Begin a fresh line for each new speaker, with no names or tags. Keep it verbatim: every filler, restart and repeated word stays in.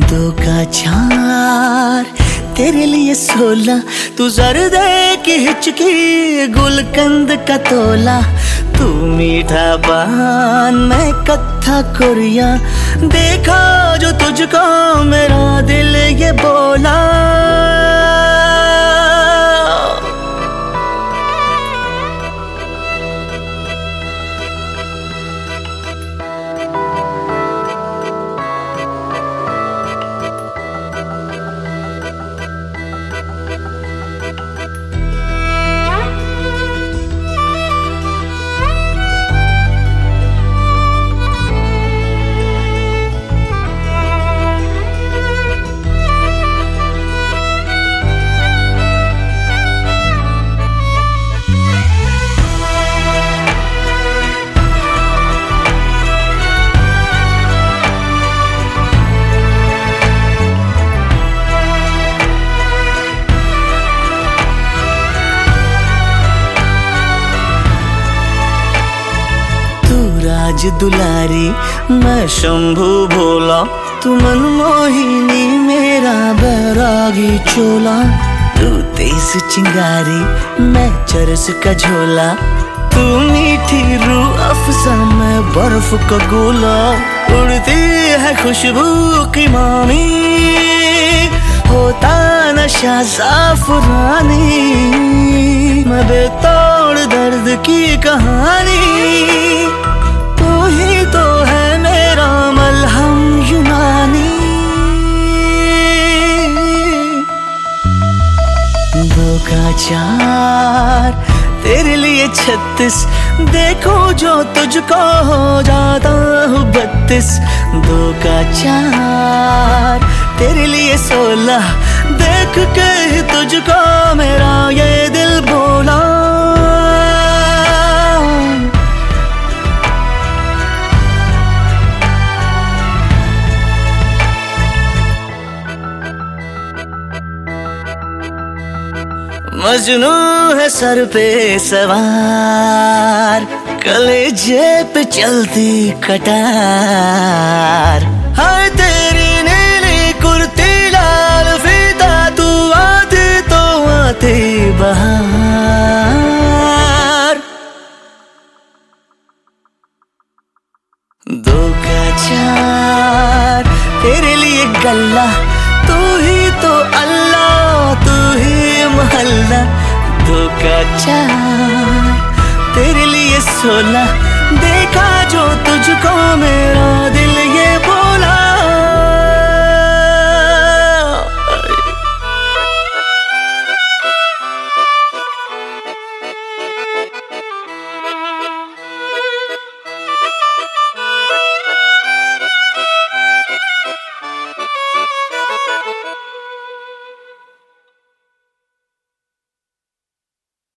दो का चार तेरे लिए सोलह, तू जर्दे की हिचकी गुलकंद का तोला, तू मीठा पान मैं कत्था कुरिया, देखा जो तुझको मेरा दिल ये बोला। राज दुलारी मैं शंभू भोला, तू मनमोहिनी मेरा बैरागी चोला, तू तेज चिंगारी मैं चरस का झोला, तू मीठी रूह अफ़ज़ा मैं बर्फ का गोला, उड़ती है खुशबू की मामी होता नशा ज़ाफ़रानी, मैं बेतोड़ दर्द की कहानी, ही तो है मेरा मलहम यूनानी। दो का चार तेरे लिए छत्तीस, देखो जो तुझको हो जाता हूँ बत्तीस, दो का चार तेरे लिए सोलह, देख के ही तुझको मेरा ये दिल बोला। मजनू है सर पे सवार, कलेजे पे चलती कटार, हाय तेरी नीली कुर्ती लाल फीता, तू आती तो आती बहार। दो का चार तेरे लिए गल्ला, तू ही तो अल्लाह तू ही महल्ला, दो का चार तेरे लिए सोलह, देखा जो तुझको मेरा दिल